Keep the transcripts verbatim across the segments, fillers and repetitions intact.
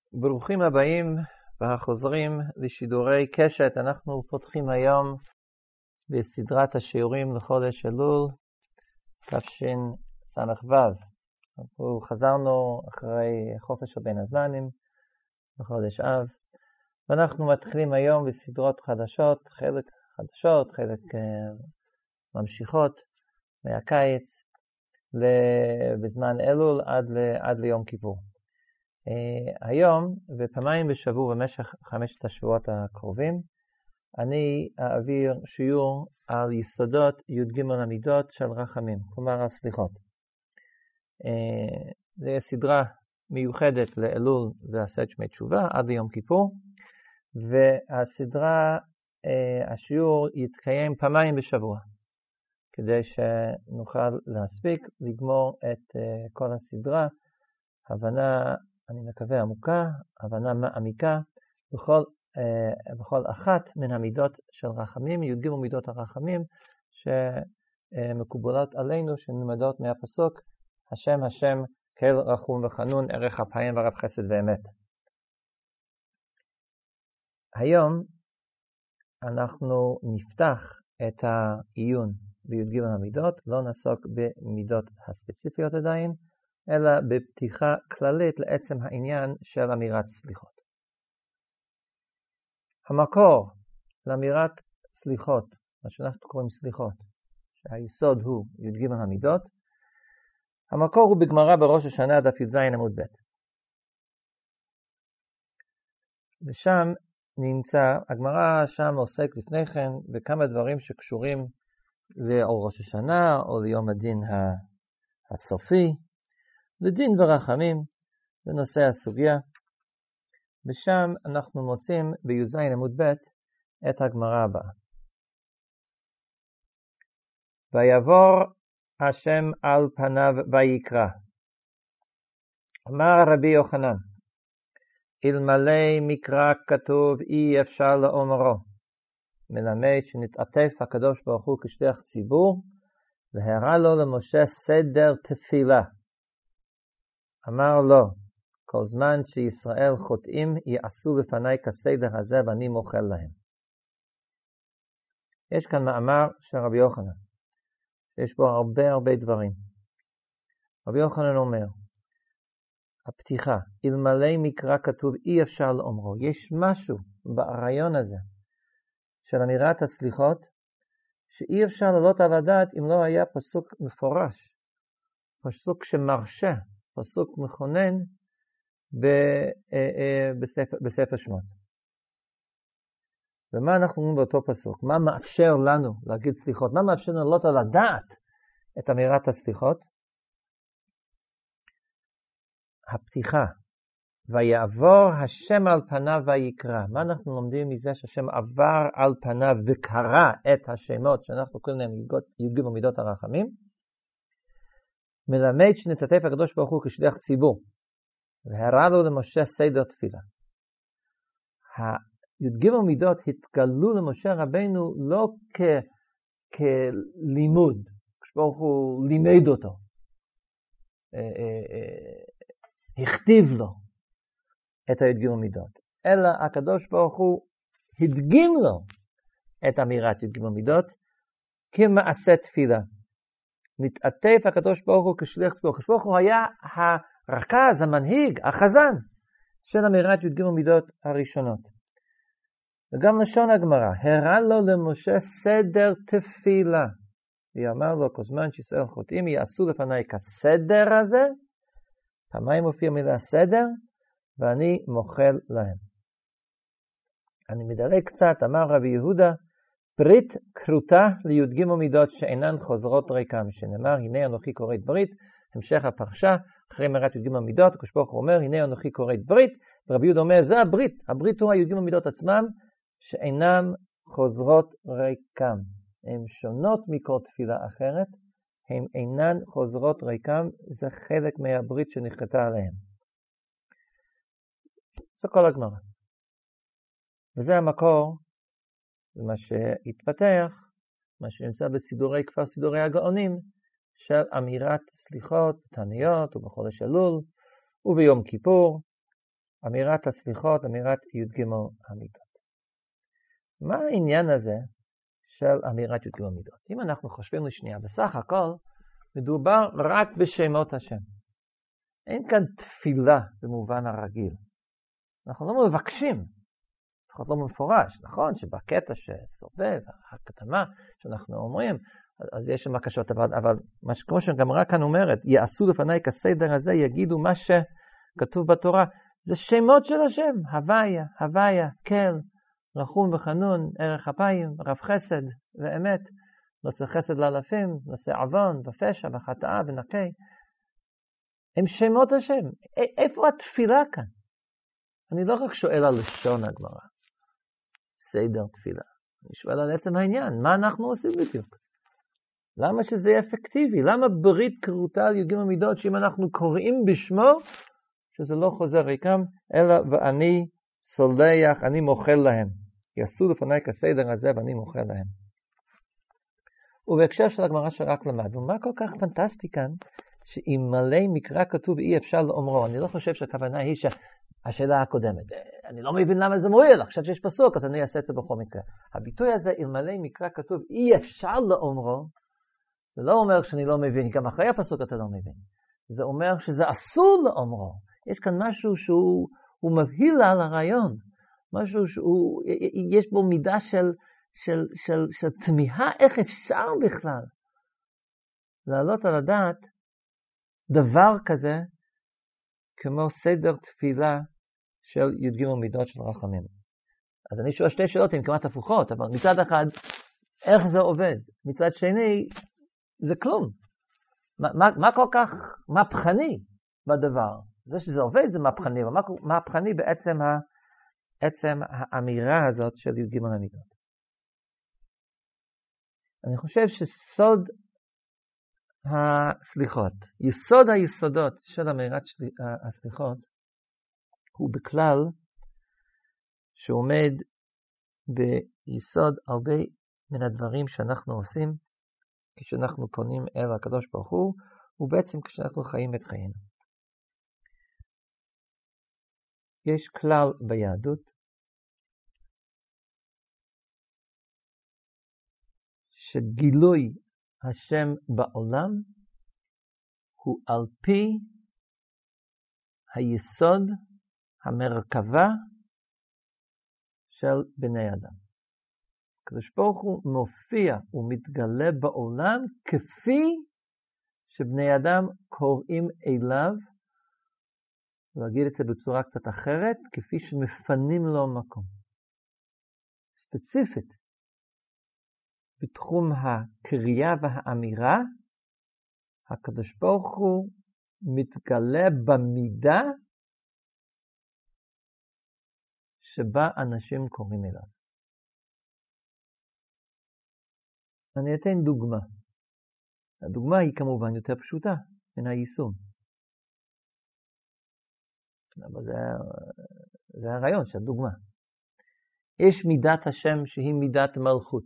ברוכים הבאים והחוזרים לשידורי קשת. אנחנו פותחים היום בסדרת השיעורים לחודש אלול תשס"ו. אנחנו חזרנו אחרי חופש הבין הזמנים בחודש אב, ואנחנו מתחילים היום בסדרות חדשות, חלק חדשות, חלק uh, ממשיכות מהקיץ בזמן אלול עד, עד ליום כיפור. Uh, היום ופעמיים בשבוע במשך חמשת השבועות הקרובים אני אעביר שיעור על יסודות י"ג המידות של רחמים, כלומר הסליחות. Uh, זו סדרה מיוחדת לאלול ועשרת שמי תשובה עד ליום כיפור, והסדרה, uh, השיעור יתקיים פעמיים בשבוע כדי שנוכל להספיק לגמור את uh, כל הסדרה, הבנה אני מקווה עמוקה, הבנה מעמיקה בכל, אה, בכל אחת מן המידות של רחמים, י"ג מידות הרחמים שמקובלות עלינו, שנלמדות מהפסוק השם השם כל רחום וחנון, ערך אפיים ורב חסד ואמת. היום אנחנו נפתח את העיון בי"ג המידות, לא נעסוק במידות הספציפיות עדיין, אלא בפתיחה כללית לעצם העניין של אמירת סליחות. המקור לאמירת סליחות, מה שאנחנו קוראים סליחות, שהיסוד הוא י"ג המידות, המקור הוא בגמרא בראש השנה דף י"ז עמוד ב'. ושם נמצא, הגמרא שם עוסק לפני כן בכמה דברים שקשורים לראש השנה או ליום הדין הסופי, לדין ורחמים, לנושא הסוגיה. ושם אנחנו מוצאים בי"ז עמוד ב' את הגמרא הבאה. ויעבור השם על פניו ויקרא. אמר רבי יוחנן, אלמלא מקרא כתוב אי אפשר לאומרו, מלמד שנתעטף הקדוש ברוך הוא כשליח ציבור, והראה לו למשה סדר תפילה. אמר לו, כל זמן שישראל חוטאים יעשו לפני כסדר הזה ואני מוחל להם. יש כאן מאמר של רבי יוחנן, יש בו הרבה הרבה דברים. רבי יוחנן אומר, הפתיחה, אלמלא מקרא כתוב אי אפשר לאומרו, יש משהו ברעיון הזה של אמירת הסליחות, שאי אפשר לעלות על הדעת אם לא היה פסוק מפורש, פסוק שמרשה, פסוק מכונן בספר, בספר שמות. ומה אנחנו אומרים באותו פסוק? מה מאפשר לנו להגיד סליחות? מה מאפשר לנו לעלות על הדעת את אמירת הסליחות? הפתיחה, ויעבור השם על פניו ויקרא. מה אנחנו לומדים מזה שהשם עבר על פניו וקרא את השמות שאנחנו קוראים להם י"ג מידות הרחמים? מלמד שנתעטף הקדוש ברוך הוא כשליח ציבור, והראה לו למשה סדר תפילה. הי"ג מידות התגלו למשה רבינו לא כ, כלימוד, כשברוך הוא לימד אותו, הכתיב לו את הי"ג מידות, אלא הקדוש ברוך הוא הדגים לו את אמירת י"ג מידות כמעשה תפילה. נתעטף הקדוש ברוך הוא כשליח ציבור. הקדוש ברוך הוא היה הרכז, המנהיג, החזן של אמירת י"ג מידות הראשונות. וגם לשון הגמרא, הראה לו למשה סדר תפילה. היא אמר לו, כל זמן שישראל חוטאים יעשו לפני כסדר הזה, פעמיים מופיע מילה סדר, ואני מוחל להם. אני מדלג קצת, אמר רבי יהודה, ברית כרותה לי"ג מידות שאינן חוזרות ריקם, שנאמר, הנה אנוכי כורת ברית, המשך הפרשה, אחרי אמירת י"ג מידות, הקדוש ברוך הוא אומר, הנה אנוכי כורת ברית, ורבי יהודה אומר, זה הברית, הברית הוא הי"ג מידות עצמם, שאינם חוזרות ריקם. הן שונות מכל תפילה אחרת, הן אינן חוזרות ריקם, זה חלק מהברית שנכרתה עליהם. זה כל הגמרא. וזה המקור, מה שהתפתח, מה שנמצא בסידורי כפר סידורי הגאונים, של אמירת סליחות, תעניות, ובחודש אלול, וביום כיפור, אמירת הסליחות, אמירת י"ג המידות. מה העניין הזה של אמירת י"ג המידות? אם אנחנו חושבים לשנייה, בסך הכל מדובר רק בשמות השם. אין כאן תפילה במובן הרגיל. אנחנו לא מבקשים, לפחות לא מפורש. נכון שבקטע שסובב, הקטמה שאנחנו אומרים, אז יש שם בקשות, אבל, אבל כמו שגמרא כאן אומרת, יעשו לפני כסדר הזה, יגידו מה שכתוב בתורה, זה שמות של השם, הוויה, הוויה, כל, רחום וחנון, ערך אפיים, רב חסד ואמת, נושא חסד לאלפים, נושא עוון ופשע וחטאה ונקי. הם שמות השם. א- איפה התפילה כאן? אני לא רק שואל על לשון הגמרא, סדר תפילה. אני שואל על עצם העניין, מה אנחנו עושים בדיוק? למה שזה יהיה אפקטיבי? למה ברית כרותה על י"ג המידות, שאם אנחנו קוראים בשמו, שזה לא חוזר ריקם, אלא ואני סולח, אני מוחל להם. יעשו לפני כסדר הזה ואני מוחל להם. ובהקשר של הגמרא שרק למדנו, מה כל כך פנטסטי כאן, שאם מלא מקרא כתוב אי אפשר לאומרו. אני לא חושב שהכוונה היא שהשאלה הקודמת. אני לא מבין למה זה מועיל, עכשיו שיש פסוק, אז אני אעשה את זה בכל מקרה. הביטוי הזה, אם מלא מקרא כתוב אי אפשר לאומרו, זה לא אומר שאני לא מבין, גם אחרי הפסוק אתה לא מבין. זה אומר שזה אסור לאומרו. יש כאן משהו שהוא מבהיל על הרעיון. משהו שהוא, יש בו מידה של, של, של, של תמיהה, איך אפשר בכלל לעלות על הדעת דבר כזה, כמו סדר תפילה של י"ג מידות של רחמים. אז אני שואל שתי שאלות, הן כמעט הפוכות, אבל מצד אחד, איך זה עובד? מצד שני, זה כלום. מה, מה, מה כל כך מהפכני בדבר? זה שזה עובד זה מהפכני, אבל מה מהפכני בעצם ה, עצם האמירה הזאת של י"ג המידות? אני חושב שסוד הסליחות, יסוד היסודות של אמירת הסליחות, הוא בכלל שעומד ביסוד הרבה מן הדברים שאנחנו עושים, כשאנחנו פונים אל הקדוש ברוך הוא, ובעצם כשאנחנו חיים את חיינו. יש כלל ביהדות, שגילוי השם בעולם הוא על פי היסוד, המרכבה של בני אדם. הקדוש ברוך הוא מופיע ומתגלה בעולם כפי שבני אדם קוראים אליו, להגיד את זה בצורה קצת אחרת, כפי שמפנים לו מקום. ספציפית, בתחום הקריאה והאמירה, הקדוש ברוך הוא מתגלה במידה שבה אנשים קוראים אליו. אני אתן דוגמה. הדוגמה היא כמובן יותר פשוטה מן היישום. אבל זה, זה הרעיון של דוגמה. יש מידת השם שהיא מידת מלכות.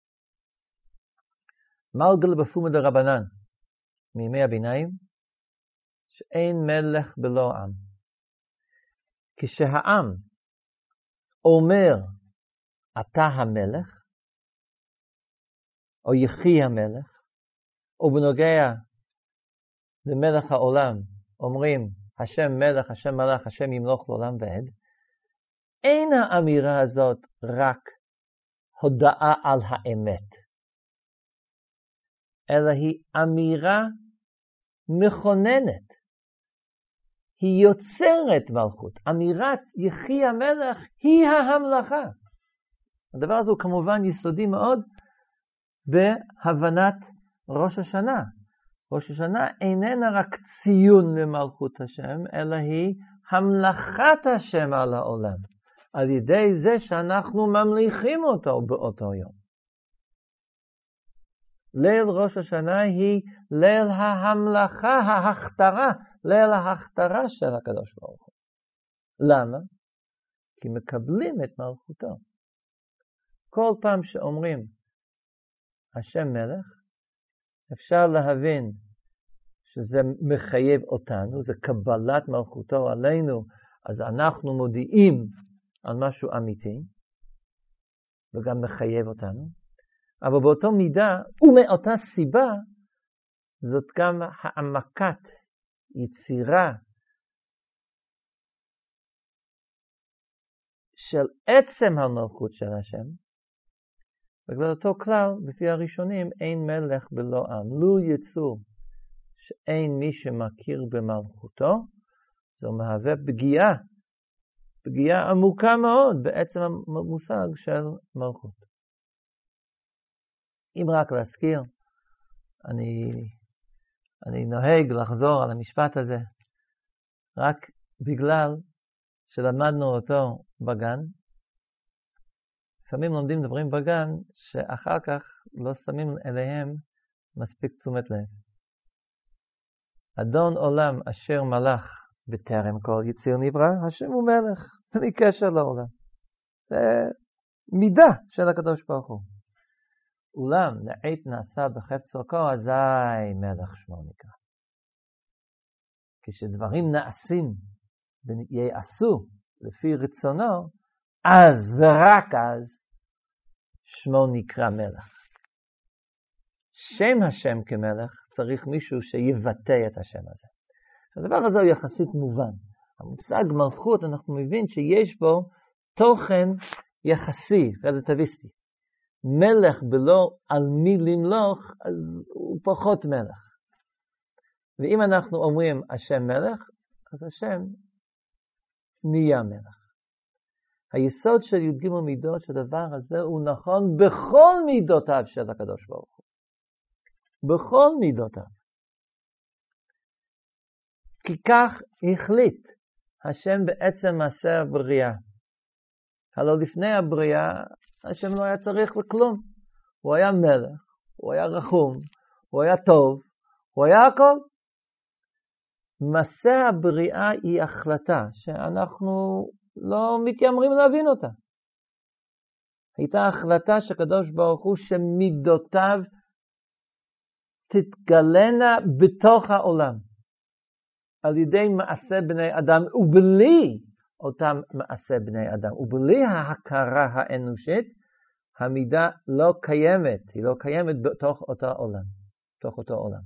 מלגל בפומא דרבנן, מימי הביניים, שאין מלך בלא עם. כשהעם אומר, אתה המלך, או יחי המלך, או בנוגע למלך העולם, אומרים, השם מלך, השם מלך, השם ימלוך לעולם ועד, אין האמירה הזאת רק הודעה על האמת, אלא היא אמירה מכוננת. היא יוצרת מלכות. אמירת יחי המלך היא ההמלכה. הדבר הזה הוא כמובן יסודי מאוד בהבנת ראש השנה. ראש השנה איננה רק ציון למלכות השם, אלא היא המלכת השם על העולם, על ידי זה שאנחנו ממליכים אותו באותו יום. ליל ראש השנה היא ליל ההמלכה, ההכתרה, ליל ההכתרה של הקדוש ברוך הוא. למה? כי מקבלים את מלכותו. כל פעם שאומרים השם מלך, אפשר להבין שזה מחייב אותנו, זה קבלת מלכותו עלינו, אז אנחנו מודיעים על משהו אמיתי, וגם מחייב אותנו, אבל באותו מידה, ומאותה סיבה, זאת גם העמקת יצירה של עצם המלכות של השם, בגלל אותו כלל, לפי הראשונים, אין מלך בלא עם. לו יצור שאין מי שמכיר במלכותו, זה מהווה פגיעה, פגיעה עמוקה מאוד בעצם המושג של מלכות. אם רק להזכיר, אני, אני נוהג לחזור על המשפט הזה, רק בגלל שלמדנו אותו בגן. לפעמים לומדים דברים בגן שאחר כך לא שמים אליהם מספיק תשומת לב. אדון עולם אשר מלך בטרם כל יציר נברא, השם הוא מלך, בלי קשר לעולם. זה מידה של הקדוש ברוך הוא. אולם נעית נעשה בחפץ צורכו, אזי מלך שמו נקרא. כשדברים נעשים ויעשו לפי רצונו, אז ורק אז שמו נקרא מלך. שם השם כמלך צריך מישהו שיבטא את השם הזה. הדבר הזה הוא יחסית מובן. המושג מלכות, אנחנו מבין שיש בו תוכן יחסי, רלטיביסטי. מלך בלא על מי למלוך, אז הוא פחות מלך. ואם אנחנו אומרים השם מלך, אז השם נהיה מלך. היסוד של י"ג מידות של הדבר הזה הוא נכון בכל מידותיו של הקדוש ברוך הוא. בכל מידותיו. כי כך החליט השם בעצם מעשה הבריאה. הלא לפני הבריאה, השם לא היה צריך לכלום. הוא היה מלך, הוא היה רחום, הוא היה טוב, הוא היה הכל. מעשה הבריאה היא החלטה שאנחנו לא מתיימרים להבין אותה. הייתה החלטה שקדוש ברוך הוא שמידותיו תתגלנה בתוך העולם. על ידי מעשה בני אדם, ובלי אותם מעשה בני אדם, ובלי ההכרה האנושית, המידה לא קיימת, היא לא קיימת בתוך אותו עולם, בתוך אותו עולם.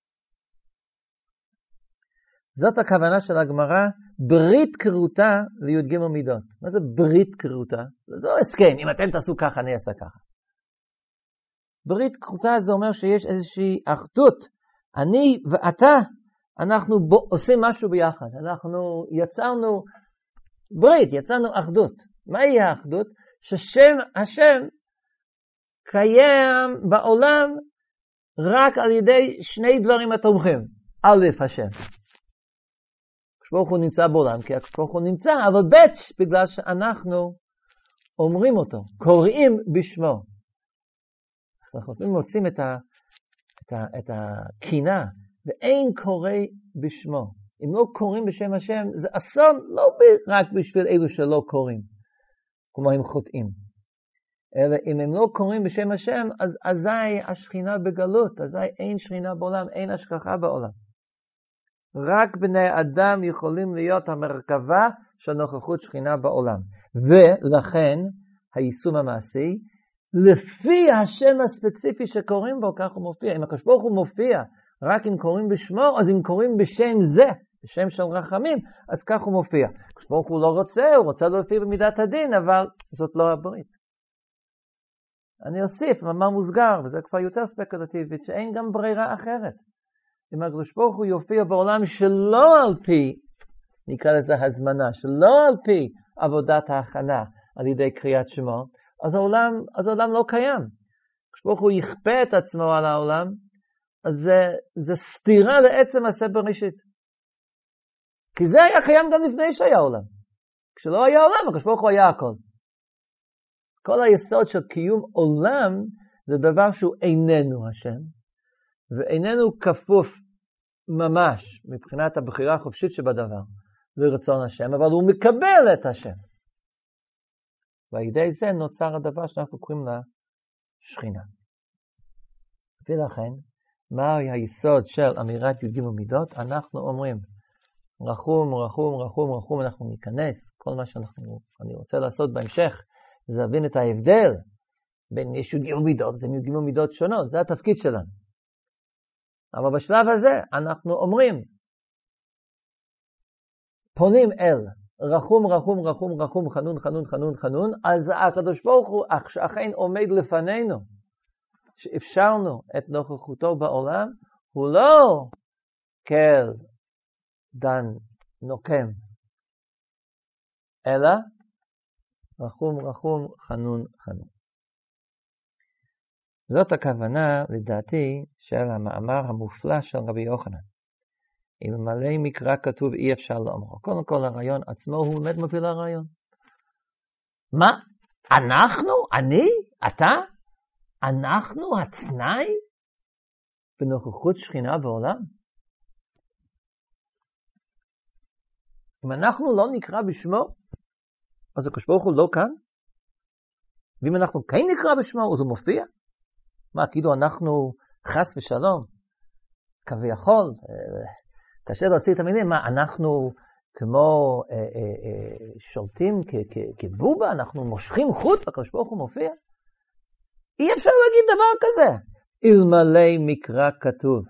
זאת הכוונה של הגמרא, ברית כרותה לי"ג מידות. מה זה ברית כרותה? זה לא הסכם, אם אתם תעשו ככה, אני אעשה ככה. ברית כרותה זה אומר שיש איזושהי אחדות. אני ואתה, אנחנו בו, עושים משהו ביחד. אנחנו יצרנו ברית, יצרנו אחדות. מהי האחדות? ששם השם קיים בעולם רק על ידי שני דברים התומכים. א', השם. ברוך הוא נמצא בעולם, כי ברוך הוא נמצא, אבל ב' בגלל שאנחנו אומרים אותו, קוראים בשמו. אנחנו לפעמים מוצאים את, ה, את, ה, את הקינה, ואין קורא בשמו. אם לא קוראים בשם השם, זה אסון לא רק בשביל אלו שלא קוראים, כמו הם חוטאים. אלא אם הם לא קוראים בשם השם, אז אזי השכינה בגלות, אזי אין שכינה בעולם, אין השכחה בעולם. רק בני אדם יכולים להיות המרכבה של נוכחות שכינה בעולם. ולכן, היישום המעשי, לפי השם הספציפי שקוראים בו, כך הוא מופיע. אם הקדוש ברוך הוא מופיע, רק אם קוראים בשמו, אז אם קוראים בשם זה, בשם של רחמים, אז כך הוא מופיע. הקדוש ברוך הוא לא רוצה, הוא רוצה להופיע במידת הדין, אבל זאת לא הברית. אני אוסיף, מאמר מוסגר, וזה כבר יותר ספקולטיבית, שאין גם ברירה אחרת. אם הקדוש ברוך הוא יופיע בעולם שלא על פי, נקרא לזה הזמנה, שלא על פי עבודת ההכנה על ידי קריאת שמו, אז העולם, אז העולם לא קיים. הקדוש ברוך הוא יכפה את עצמו על העולם, אז זה, זה סתירה לעצם מעשה בראשית. כי זה היה קיים גם לפני שהיה עולם. כשלא היה עולם, הקדוש ברוך הוא היה הכל. כל היסוד של קיום עולם זה דבר שהוא איננו השם, ואיננו כפוף ממש מבחינת הבחירה החופשית שבדבר לרצון השם, אבל הוא מקבל את השם. ועל ידי זה נוצר הדבר שאנחנו קוראים לה שכינה. ולכן, מה היסוד של אמירת י"ג מידות? אנחנו אומרים, רחום, רחום, רחום, רחום, אנחנו ניכנס. כל מה שאנחנו, אני רוצה לעשות בהמשך, זה להבין את ההבדל בין יש י"ג מידות, זה י"ג מידות שונות, זה התפקיד שלנו. אבל בשלב הזה אנחנו אומרים, פונים אל, רחום, רחום, רחום, רחום, חנון, חנון, חנון, חנון, אז הקדוש ברוך הוא אכן עומד לפנינו, שאפשרנו את נוכחותו בעולם, הוא לא כל דן נוקם, אלא רחום, רחום, חנון, חנון. זאת הכוונה, לדעתי, של המאמר המופלא של רבי יוחנן. אלמלא מקרא כתוב אי אפשר לאמרו. קודם כל הרעיון עצמו הוא באמת מביא לרעיון. מה? אנחנו? אני? אתה? אנחנו התנאי בנוכחות שכינה בעולם? אם אנחנו לא נקרא בשמו, אז הקדוש ברוך הוא לא כאן? ואם אנחנו כן נקרא בשמו, אז הוא מופיע? מה, כאילו אנחנו חס ושלום, כביכול, קשה להוציא את המילים, מה, אנחנו כמו אה, אה, אה, שולטים כ- כ- כבובה, אנחנו מושכים חוט, והקדוש ברוך הוא מופיע? אי אפשר להגיד דבר כזה, אלמלא מקרא כתוב.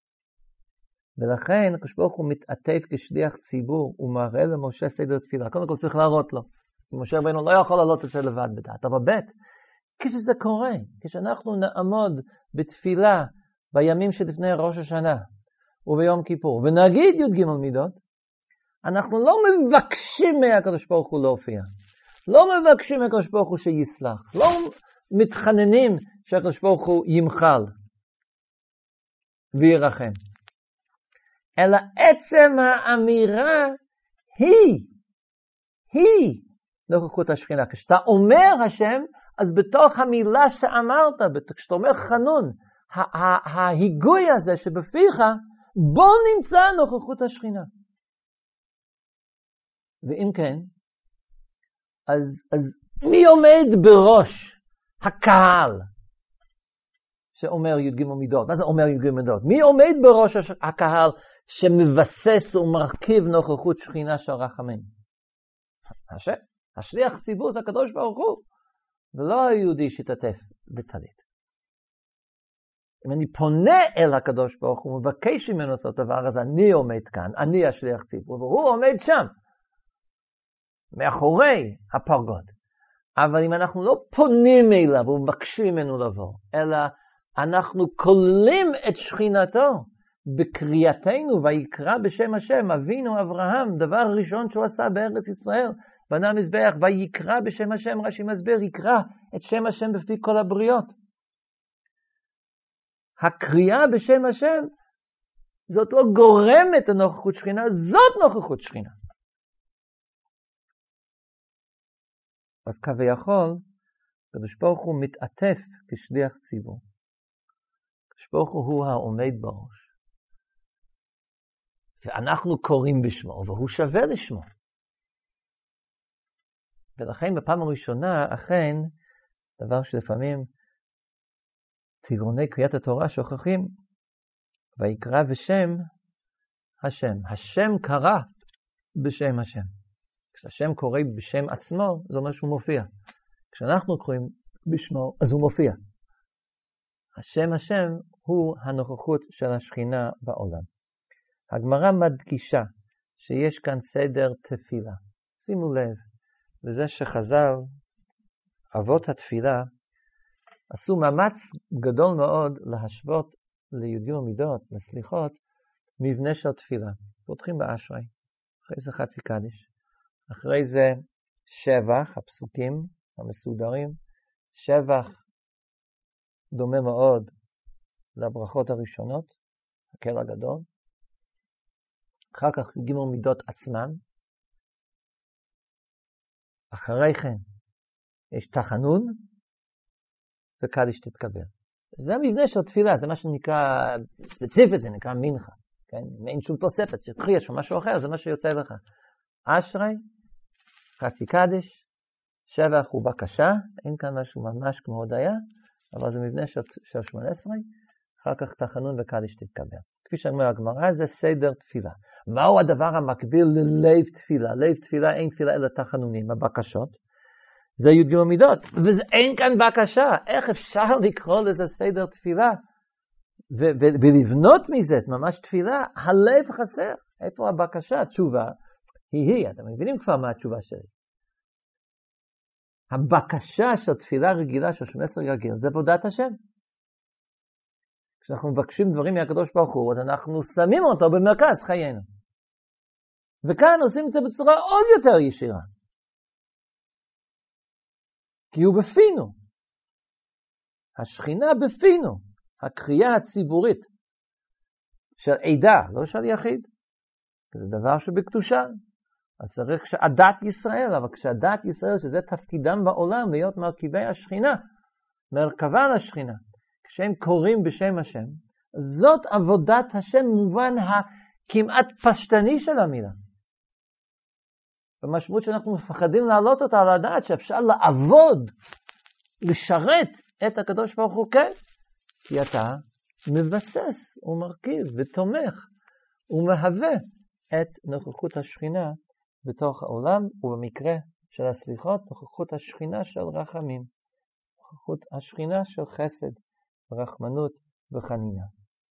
ולכן הקדוש ברוך הוא מתעטף כשליח ציבור, ומראה למשה סדר תפילה. קודם כל צריך להראות לו. משה רבנו לא יכול לעלות את זה לבד בדעת, אבל ב' כשזה קורה, כשאנחנו נעמוד בתפילה בימים שלפני ראש השנה וביום כיפור, ונגיד י"ג מידות, אנחנו לא מבקשים מהקדוש ברוך הוא להופיע, לא מבקשים מהקדוש ברוך הוא שיסלח, לא מתחננים שהקדוש ברוך הוא ימחל וירחם, אלא עצם האמירה היא, היא נוכחות השכינה. כשאתה אומר השם, אז בתוך המילה שאמרת, כשאתה אומר חנון, ההיגוי הזה שבפיך, בו נמצא נוכחות השכינה. ואם כן, אז, אז מי עומד בראש הקהל שאומר י"ג מידות? מה זה אומר י"ג מידות? מי עומד בראש הקהל שמבסס ומרכיב נוכחות שכינה של רחמים? השם, השליח ציבור זה הקדוש ברוך הוא, ולא היהודי שתתף בטלית. אם אני פונה אל הקדוש ברוך הוא ומבקש ממנו את הדבר הזה, אני עומד כאן, אני השליח ציבור, והוא עומד שם, מאחורי הפרגוד. אבל אם אנחנו לא פונים אליו ומבקשים ממנו לבוא, אלא אנחנו כוללים את שכינתו בקריאתנו, ויקרא בשם השם, אבינו אברהם, דבר ראשון שהוא עשה בארץ ישראל, בנה מזבח, ויקרא בשם השם, רש"י מסביר, יקרא את שם השם בפי כל הבריות. הקריאה בשם השם, זאת לא גורמת לנוכחות שכינה, זאת נוכחות שכינה. אז כביכול, הקדוש ברוך הוא מתעטף כשליח ציבור. הקדוש ברוך הוא העומד בראש. ואנחנו קוראים בשמו, והוא שווה לשמו. ולכן בפעם הראשונה, אכן, דבר שלפעמים תגרוני קריאת התורה שוכחים, ויקרא בשם השם. השם קרא בשם השם. כשהשם קורא בשם עצמו, זה אומר שהוא מופיע. כשאנחנו קוראים בשמו, אז הוא מופיע. השם השם הוא הנוכחות של השכינה בעולם. הגמרא מדגישה שיש כאן סדר תפילה. שימו לב, לזה שחז"ל, אבות התפילה, עשו מאמץ גדול מאוד להשוות לי"ג מידות, לסליחות, מבנה של תפילה. פותחים באשרי, אחרי זה חצי קדיש, אחרי זה שבח, הפסוקים המסודרים, שבח דומה מאוד לברכות הראשונות, הקל הגדול, אחר כך י"ג מידות עצמם, אחרי כן יש תחנון וקדיש תתקבל. זה המבנה של תפילה, זה מה שנקרא, ספציפית זה נקרא מנחה, כן? אין שום תוספת, שתחי יש משהו אחר, זה מה שיוצא לך. אשרי, חצי קדיש, שבח הוא בקשה, אין כאן משהו ממש כמו הודיה, אבל זה מבנה של, של שמונה עשרה, אחר כך תחנון וקדיש תתקבל. כפי שאומר הגמרא, זה סדר תפילה. מהו הדבר המקביל ללב תפילה? לב תפילה אין תפילה אלא תחנונים, הבקשות. זה י"ג מידות, ואין כאן בקשה. איך אפשר לקרוא לזה סדר תפילה? ו- ו- ולבנות מזה ממש תפילה, הלב חסר. איפה הבקשה? התשובה היא היא, אתם מבינים כבר מה התשובה שלי. הבקשה של תפילה רגילה, של שמונה עשרה רגיל, זה עבודת השם. כשאנחנו מבקשים דברים מהקדוש ברוך הוא, אז אנחנו שמים אותו במרכז חיינו. וכאן עושים את זה בצורה עוד יותר ישירה. כי הוא בפינו. השכינה בפינו. הקריאה הציבורית של עדה, לא של יחיד. זה דבר שבקדושה. אז צריך כשעדת ישראל, אבל כשעדת ישראל, שזה תפקידם בעולם, להיות מרכיבי השכינה, מרכבה לשכינה, כשהם קוראים בשם השם, זאת עבודת השם מובן הכמעט פשטני של המילה. במשמעות שאנחנו מפחדים להעלות אותה על הדעת, שאפשר לעבוד, לשרת את הקדוש ברוך הוא, כן? כי אתה מבסס ומרכיב ותומך ומהווה את נוכחות השכינה בתוך העולם, ובמקרה של הסליחות, נוכחות השכינה של רחמים, נוכחות השכינה של חסד, רחמנות וחנינה.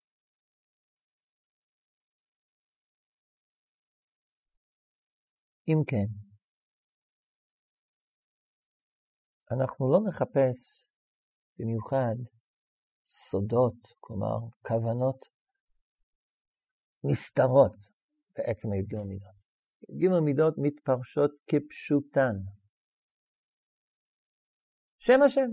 אם כן, אנחנו לא נחפש במיוחד סודות, כלומר כוונות נסתרות בעצם י"ג מידות. י"ג מידות מתפרשות כפשוטן. שם השם.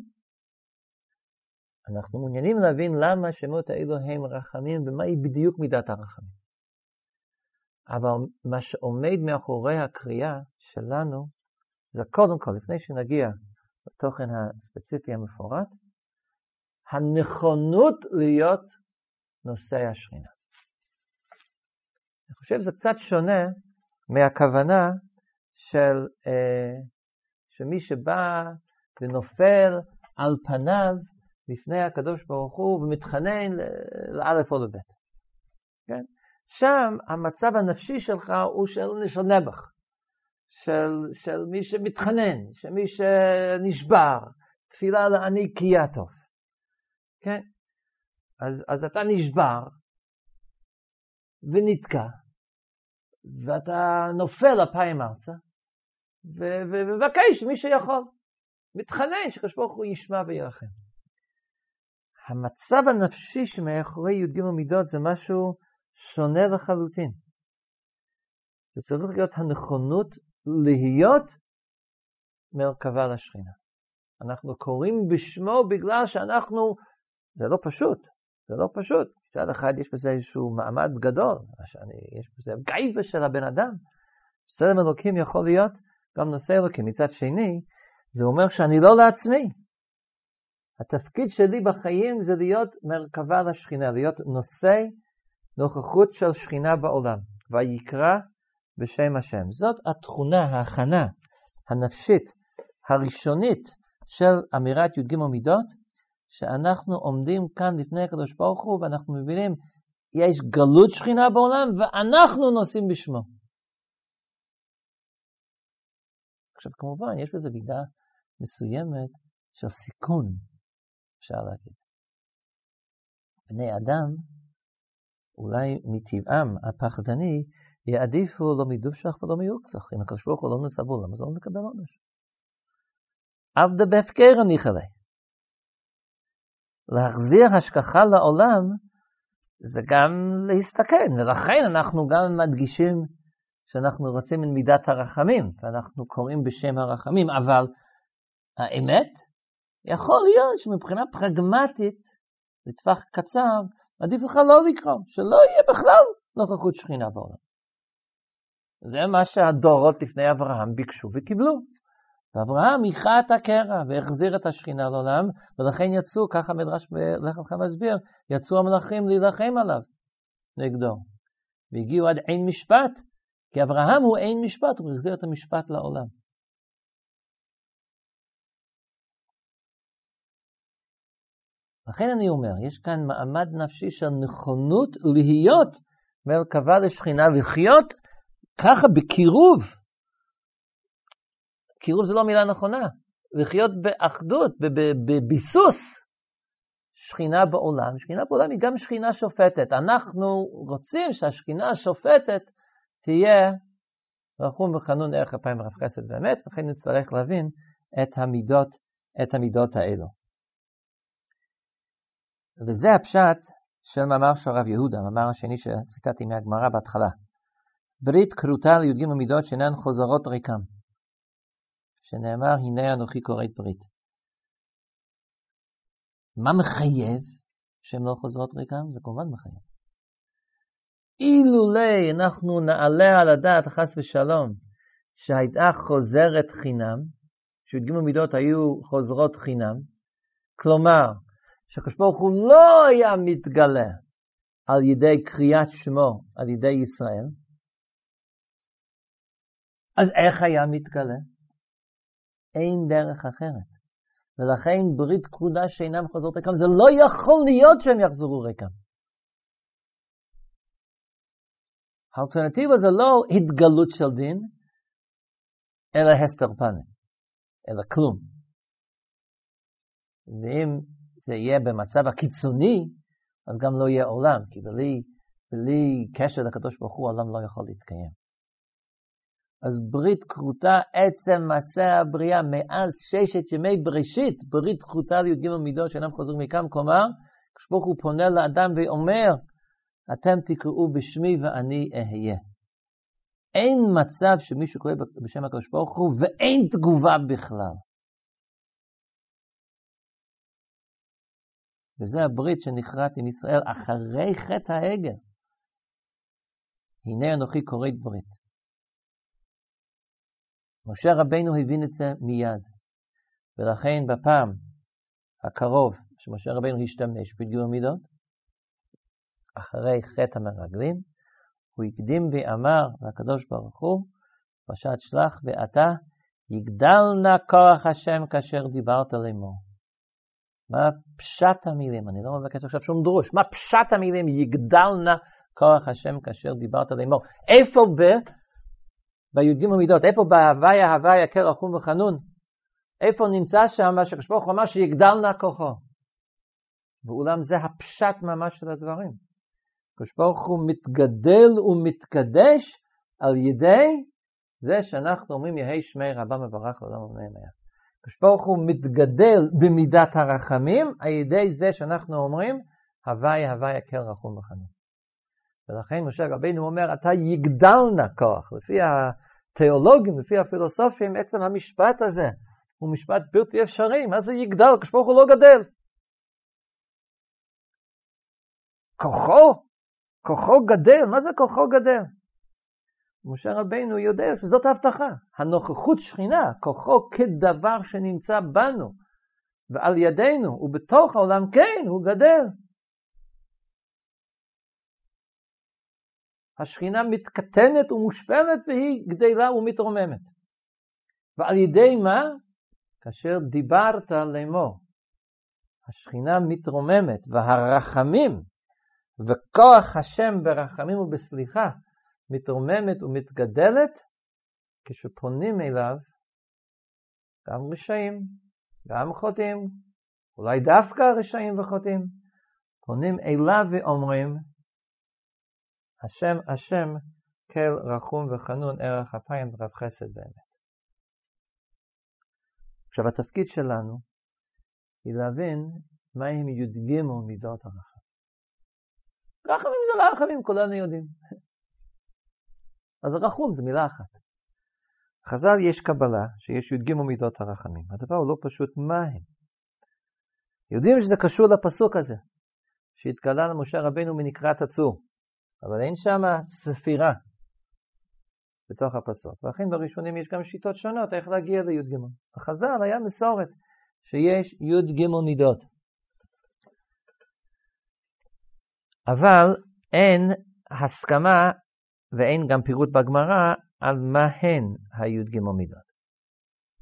אנחנו מעוניינים להבין למה שמות האלו הם רחמים ומהי בדיוק מידת הרחמים. אבל מה שעומד מאחורי הקריאה שלנו זה קודם כל, לפני שנגיע לתוכן הספציפי המפורט, הנכונות להיות נושא השכינה. אני חושב שזה קצת שונה מהכוונה של אה, שמי שבא ונופל על פניו לפני הקדוש ברוך הוא ומתחנן לאלף או לבית. כן? שם המצב הנפשי שלך הוא של, של נבח, של, של מי שמתחנן, של מי שנשבר, תפילה לעני קייטוב. כן? אז, אז אתה נשבר ונתקע, ואתה נופל אפיים ארצה, ובקש מי שיכול, מתחנן שקדוש ברוך הוא ישמע וירחם. המצב הנפשי שמאחורי י"ג מידות זה משהו שונה לחלוטין. זה צריך להיות הנכונות להיות מרכבה לשכינה. אנחנו קוראים בשמו בגלל שאנחנו, זה לא פשוט, זה לא פשוט. מצד אחד יש בזה איזשהו מעמד גדול, שאני, יש בזה גאיבה של הבן אדם. צלם אלוקים יכול להיות גם נושא אלוקים. מצד שני, זה אומר שאני לא לעצמי. התפקיד שלי בחיים זה להיות מרכבה לשכינה, להיות נושא נוכחות של שכינה בעולם, ויקרא בשם השם. זאת התכונה, ההכנה הנפשית הראשונית של אמירת י"ג מידות, שאנחנו עומדים כאן לפני הקדוש ברוך הוא, ואנחנו מבינים, יש גלות שכינה בעולם, ואנחנו נושאים בשמו. עכשיו כמובן, יש בזה מידה מסוימת של סיכון, אפשר להגיד. בני אדם, אולי מטבעם הפחדני, יעדיפו לא מדובשך ולא מיוקצח. אם הקדוש ברוך הוא לא נמצא בעולם, אז לא נקבל עונש. עבדה בהפקר הניחלה. להחזיר השכחה לעולם, זה גם להסתכן, ולכן אנחנו גם מדגישים שאנחנו רוצים את מידת הרחמים, ואנחנו קוראים בשם הרחמים, אבל האמת, יכול להיות שמבחינה פרגמטית, לטווח קצר, עדיף לך לא לקרוא, שלא יהיה בכלל נוכחות שכינה בעולם. זה מה שהדורות לפני אברהם ביקשו וקיבלו. ואברהם איחה את הקרע והחזיר את השכינה לעולם, ולכן יצאו, ככה מדרש בלך לך מסביר, יצאו המלאכים להילחם עליו, נגדו. והגיעו עד אין משפט, כי אברהם הוא אין משפט, הוא החזיר את המשפט לעולם. לכן אני אומר, יש כאן מעמד נפשי של נכונות להיות מרכבה לשכינה, לחיות ככה בקירוב. קירוב זה לא מילה נכונה. לחיות באחדות, בביסוס. שכינה בעולם. שכינה בעולם היא גם שכינה שופטת. אנחנו רוצים שהשכינה השופטת תהיה רחום וחנון, ערך אפיים ורב חסד באמת, לכן נצטרך להבין את המידות, את המידות האלו. וזה הפשט של מאמר של רב יהודה, המאמר השני שציטטתי מהגמרא בהתחלה. ברית כרותה לי"ג מידות שאינן חוזרות ריקם. שנאמר, הנה אנוכי כורת ברית. מה מחייב שהן לא חוזרות ריקם? זה כמובן מחייב. אילולי אנחנו נעלה על הדעת חס ושלום שהייתה חוזרת חינם, שי"ג מידות היו חוזרות חינם, כלומר שהקדוש ברוך הוא לא היה מתגלה על ידי קריאת שמו, על ידי ישראל, אז איך היה מתגלה? אין דרך אחרת. ולכן ברית כרודה שאינם חוזרות ריקם, זה לא יכול להיות שהם יחזרו ריקם. האלטרנטיבה זה לא התגלות של דין, אלא הסתר פנים, אלא כלום. ואם זה יהיה במצב הקיצוני, אז גם לא יהיה עולם, כי בלי, בלי קשר לקדוש ברוך הוא, העולם לא יכול להתקיים. אז ברית כרותה, עצם מעשה הבריאה, מאז ששת ימי בראשית, ברית כרותה לי"ג מידות שאינם חוזרים ריקם, כלומר, כשברוך הוא פונה לאדם ואומר, אתם תקראו בשמי ואני אהיה. אין מצב שמישהו קורא בשם הקדוש ברוך הוא, ואין תגובה בכלל. וזה הברית שנכרת עם ישראל אחרי חטא העגל. הנה אנוכי כורת ברית. משה רבינו הבין את זה מיד, ולכן בפעם הקרוב שמשה רבינו השתמש בי"ג מידות, אחרי חטא המרגלים, הוא הקדים ואמר לקדוש ברוך הוא, פרשת שלח ואתה, יגדל נא כוח השם כאשר דיברת לאמור. מה פשט המילים? אני לא מבקש עכשיו שום דרוש. מה פשט המילים? יגדל נא כוח השם כאשר דיברת לאמור. איפה ב... בי"ג מידות, איפה בהוויה, הוויה, קר, רחום וחנון? איפה נמצא שם שהקדוש ברוך הוא אמר שיגדל נא כוחו? ואולם זה הפשט ממש של הדברים. הקדוש ברוך הוא מתגדל ומתקדש על ידי זה שאנחנו אומרים יהי שמי רבה מברך לעולם ומאמיה. הקדוש ברוך הוא מתגדל במידת הרחמים על ידי זה שאנחנו אומרים הוויה, הוויה, קר, רחום וחנון. ולכן משה רבינו אומר, אתה יגדל נא כוח. לפי התיאולוגים, לפי הפילוסופים, עצם המשפט הזה הוא משפט בלתי אפשרי. מה זה יגדל? הקדוש ברוך הוא לא גדל. כוחו, כוחו גדל. מה זה כוחו גדל? משה רבינו יודע שזאת ההבטחה. הנוכחות שכינה, כוחו כדבר שנמצא בנו ועל ידינו ובתוך העולם, כן, הוא גדל. השכינה מתקטנת ומושפלת והיא גדלה ומתרוממת. ועל ידי מה? כאשר דיברת לאמור. השכינה מתרוממת והרחמים וכוח השם ברחמים ובסליחה מתרוממת ומתגדלת כשפונים אליו גם רשעים, גם חוטאים, אולי דווקא רשעים וחוטאים, פונים אליו ואומרים השם, השם, כל רחום וחנון, ערך אפיים ורב חסד באמת. עכשיו התפקיד שלנו היא להבין מה הם י"ג מידות הרחמים. רחמים זה לא רחמים, כולנו יודעים. אז רחום זה מילה אחת. חז"ל יש קבלה שיש י"ג מידות הרחמים. הדבר הוא לא פשוט מה הם. יודעים שזה קשור לפסוק הזה, שהתגלה למשה רבינו מנקרת הצור. אבל אין שם ספירה בתוך הפסוק. ולכן בראשונים יש גם שיטות שונות איך להגיע לי"ג. בחז"ל היה מסורת שיש י"ג מידות. אבל אין הסכמה ואין גם פירוט בגמרא על מה הן הי"ג מידות.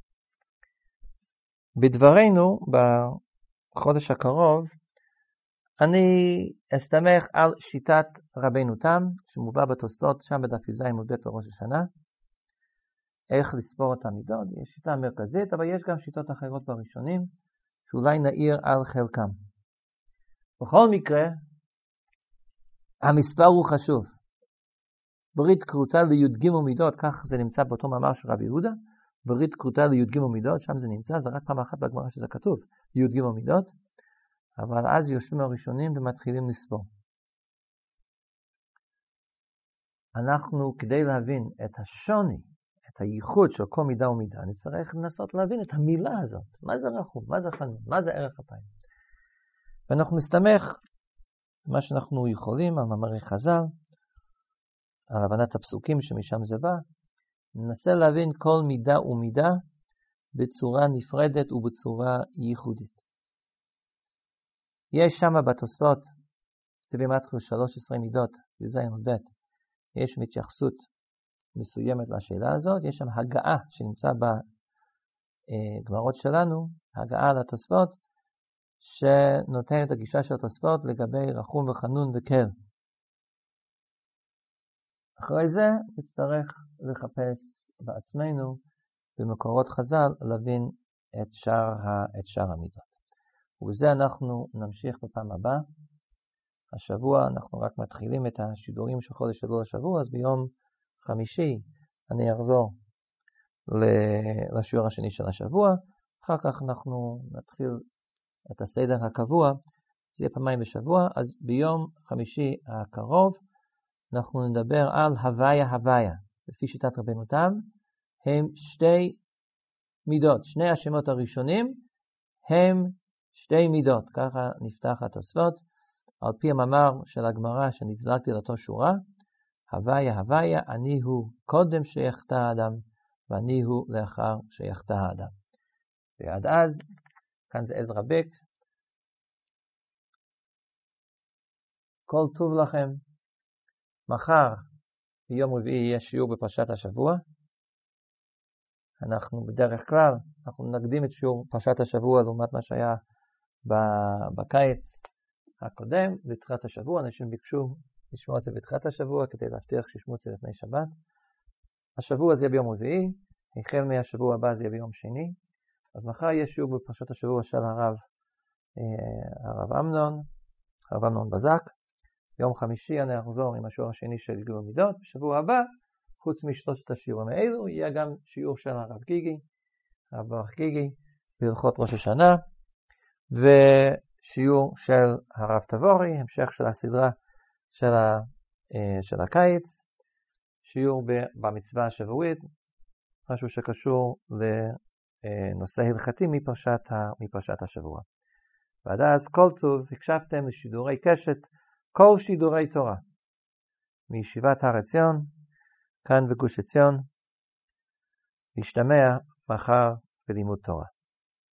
בדברנו בחודש הקרוב אני אסתמך על שיטת רבנו תם, שמובא בתוספות שם בדף י"ז עמוד ב' בראש השנה, איך לספור את המידות. יש שיטה מרכזית, אבל יש גם שיטות אחרות בראשונים, שאולי נעיר על חלקם. בכל מקרה, המספר הוא חשוב. ברית כרותה לי"ג מידות, כך זה נמצא באותו מאמר של רבי יהודה, ברית כרותה לי"ג מידות, שם זה נמצא, זה רק פעם אחת בגמרא שזה כתוב, י"ג מידות, אבל אז יושבים הראשונים ומתחילים לספור. אנחנו, כדי להבין את השוני, את הייחוד של כל מידה ומידה, נצטרך לנסות להבין את המילה הזאת. מה זה רחום? מה זה חנון? מה זה ערך אפיים? ואנחנו נסתמך מה שאנחנו יכולים על מאמרי חז"ל, על הבנת הפסוקים שמשם זה בא, ננסה להבין כל מידה ומידה בצורה נפרדת ובצורה ייחודית. יש שם בתוספות, תביא מתחיל שלוש עשרה מידות, י"ז עמוד ב', יש מתייחסות מסוימת לשאלה הזאת, יש שם הגעה שנמצא בגמרות שלנו, הגעה לתוספות, שנותן את הגישה של התוספות לגבי רחום וחנון וקל. אחרי זה נצטרך לחפש בעצמנו במקורות חז"ל להבין את שאר, את שאר המידות. ובזה אנחנו נמשיך בפעם הבאה. השבוע אנחנו רק מתחילים את השידורים של חודש אלול השבוע, אז ביום חמישי אני אחזור לשיעור השני של השבוע. אחר כך אנחנו נתחיל את הסדר הקבוע, זה יהיה פעמיים בשבוע, אז ביום חמישי הקרוב אנחנו נדבר על הוויה הוויה. לפי שיטת רבנו תם, הם שתי מידות, שני השמות הראשונים הם שתי מידות, ככה נפתח התוספות, על פי המאמר של הגמרא שנגזרתי לאותו שורה, הוויה הוויה, אני הוא קודם שיחטא האדם, ואני הוא לאחר שיחטא האדם. ועד אז, כאן זה עזרא בק, כל טוב לכם. מחר, ביום רביעי, יהיה שיעור בפרשת השבוע. אנחנו בדרך כלל, אנחנו נקדים את שיעור פרשת השבוע לעומת מה שהיה בקיץ הקודם, בתחילת השבוע. אנשים ביקשו לשמוע את זה בתחילת השבוע, כדי להבטיח שישמעו את זה לפני שבת. השבוע זה יהיה ביום רביעי, החל מהשבוע הבא זה יהיה ביום שני. אז מחר יהיה שיעור בפרשת השבוע של הרב, הרב אמנון, הרב אמנון בזק. יום חמישי אני אחזור עם השיעור השני של גילוי מידות. בשבוע הבא, חוץ משלושת השיעורים האלו, יהיה גם שיעור של הרב גיגי, הרב ברוך גיגי, בהלכות ראש השנה, ושיעור של הרב תבורי, המשך של הסדרה של, ה, של הקיץ, שיעור במצווה השבועית, משהו שקשור לנושא הלכתי מפרשת, מפרשת השבוע. ועד אז כל טוב, הקשבתם לשידורי קשת, כל שידורי תורה, מישיבת הר עציון, כאן בגוש עציון, להשתמע מחר בלימוד תורה.